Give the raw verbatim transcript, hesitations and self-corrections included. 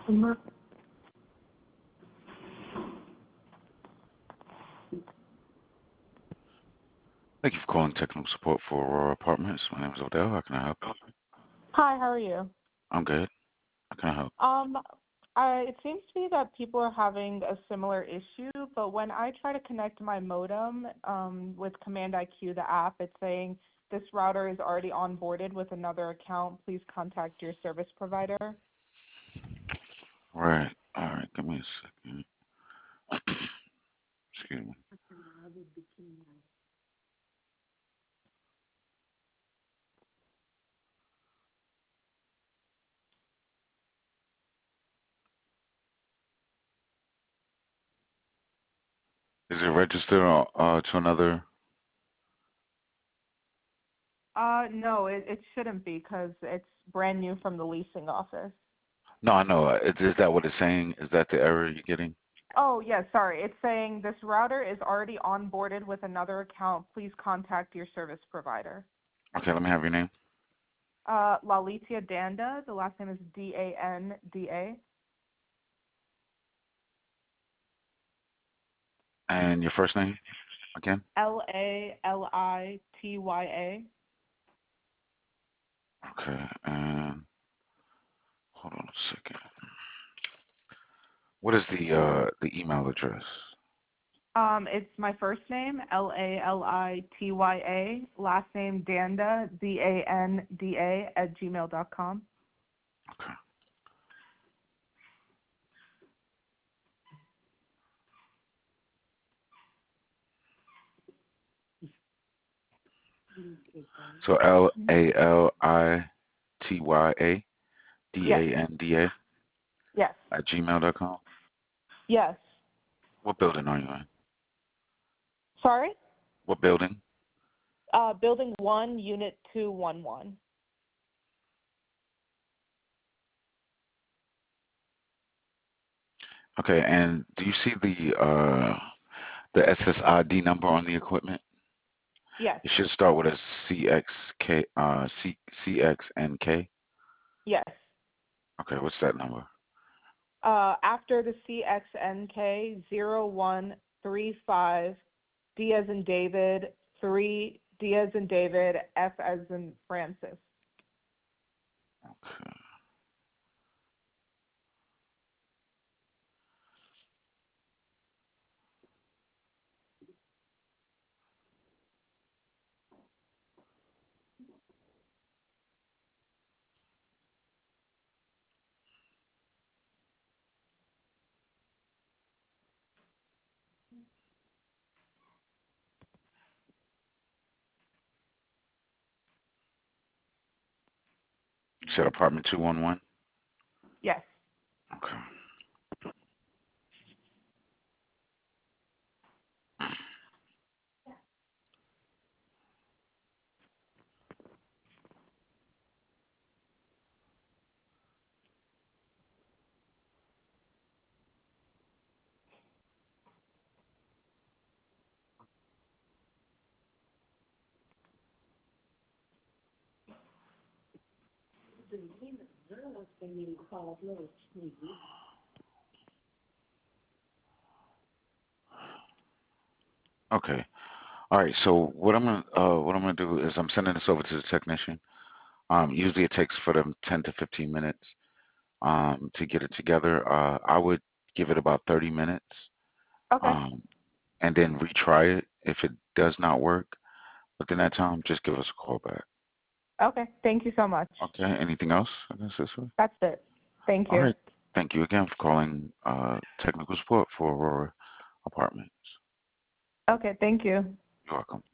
Thank you for calling technical support for Aurora Apartments. My name is Odell. How can I help you? Hi, how are you? I'm good. How can I help? Um, I, it seems to be that people are having a similar issue, but when I try to connect my modem um, with Command I Q, the app, it's saying this router is already onboarded with another account. Please contact your service provider. Right. All right. Give me a second. Excuse me. Is it registered uh, to another? Uh, no, it, it shouldn't be because it's brand new from the leasing office. No, I know. Is, is that what it's saying? Is that the error you're getting? Oh, yeah, sorry. It's saying this router is already onboarded with another account. Please contact your service provider. Okay, let me have your name. Uh, Lalitia Danda. The last name is D A N D A. And your first name again? L A L I T Y A. Okay, and hold on a second. What is the uh, the email address? Um, it's my first name, L A L I T Y A. Last name, Danda, D A N D A, at gmail dot com. Okay. So L A L I T Y A D Yes. A N D A Yes. at gmail dot com. Yes. What building are you in? Sorry? What building? Uh, building one, unit two one one. Okay, and do you see the uh, the S S I D number on the equipment? Yes. It should start with a C X K, uh, C, CXNK. Yes. Okay, what's that number? Uh, after the C X N K, zero one three five, D as in David, three, D as in David, F as in Francis. Okay. You said apartment two one one? Yes. Okay. Okay. All right. So what I'm gonna uh, what I'm gonna do is I'm sending this over to the technician. Um, usually it takes for them ten to fifteen minutes um, to get it together. Uh, I would give it about thirty minutes, Okay. um, and then retry it. If it does not work within that time, just give us a call back. Okay. Thank you so much. Okay. Anything else I can assist with? That's it. Thank All you. right. Thank you again for calling uh, technical support for Aurora Apartments. Okay. Thank you. You're welcome.